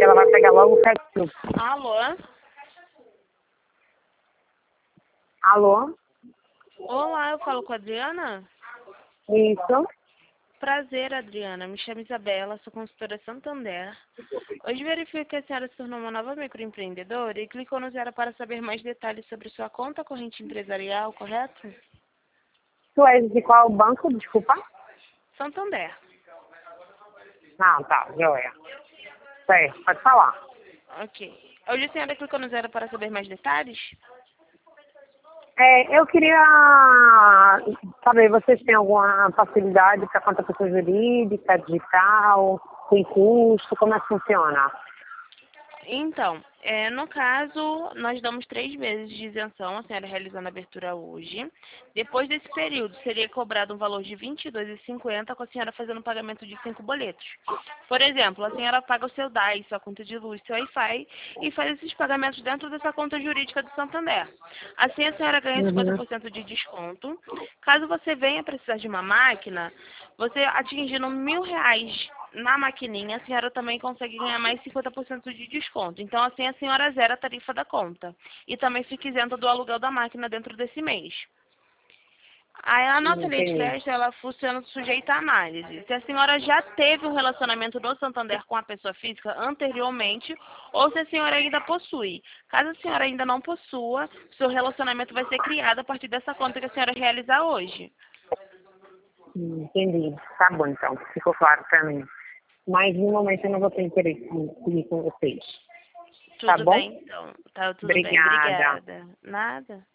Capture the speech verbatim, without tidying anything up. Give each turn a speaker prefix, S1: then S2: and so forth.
S1: que ela vai pegar logo o crédito.
S2: Alô?
S1: Alô?
S2: Olá, eu falo com a Adriana?
S1: Isso.
S2: Prazer, Adriana. Me chamo Isabela, sou consultora Santander. Hoje verifico que a senhora se tornou uma nova microempreendedora e clicou no zero para saber mais detalhes sobre sua conta corrente empresarial, correto?
S1: Tu és de qual banco, desculpa?
S2: Santander.
S1: Não, tá, joia. Certo, pode falar.
S2: Ok. Hoje a senhora clicou no zero para saber mais detalhes?
S1: É, eu queria saber, vocês têm alguma facilidade para conta pessoa jurídica, digital, tem custo, como é que funciona?
S2: Então, é, no caso, nós damos três meses de isenção, a senhora realizando a abertura hoje. Depois desse período, seria cobrado um valor de vinte e dois reais e cinquenta centavos com a senhora fazendo um pagamento de cinco boletos. Por exemplo, a senhora paga o seu D A I, sua conta de luz, seu Wi-Fi e faz esses pagamentos dentro dessa conta jurídica do Santander. Assim, a senhora ganha cinquenta
S1: Uhum.
S2: por cento de desconto. Caso você venha precisar de uma máquina, você atingindo mil reais na maquininha, a senhora também consegue ganhar mais cinquenta por cento de desconto. Então, assim, a senhora zera a tarifa da conta. E também fica isenta do aluguel da máquina dentro desse mês. Aí, a nossa lei de
S1: Entendi.
S2: crédito, ela funciona sujeita à análise. Se a senhora já teve um relacionamento do Santander com a pessoa física anteriormente, ou se a senhora ainda possui. Caso a senhora ainda não possua, seu relacionamento vai ser criado a partir dessa conta que a senhora realizar hoje.
S1: Entendi. Tá bom, então. Ficou claro para mim. Mas no momento eu não vou ter interesse em ir com vocês. Tá
S2: Tudo
S1: bom?
S2: bem, então. Tá tudo bem.
S1: Obrigada.
S2: Obrigada. Nada.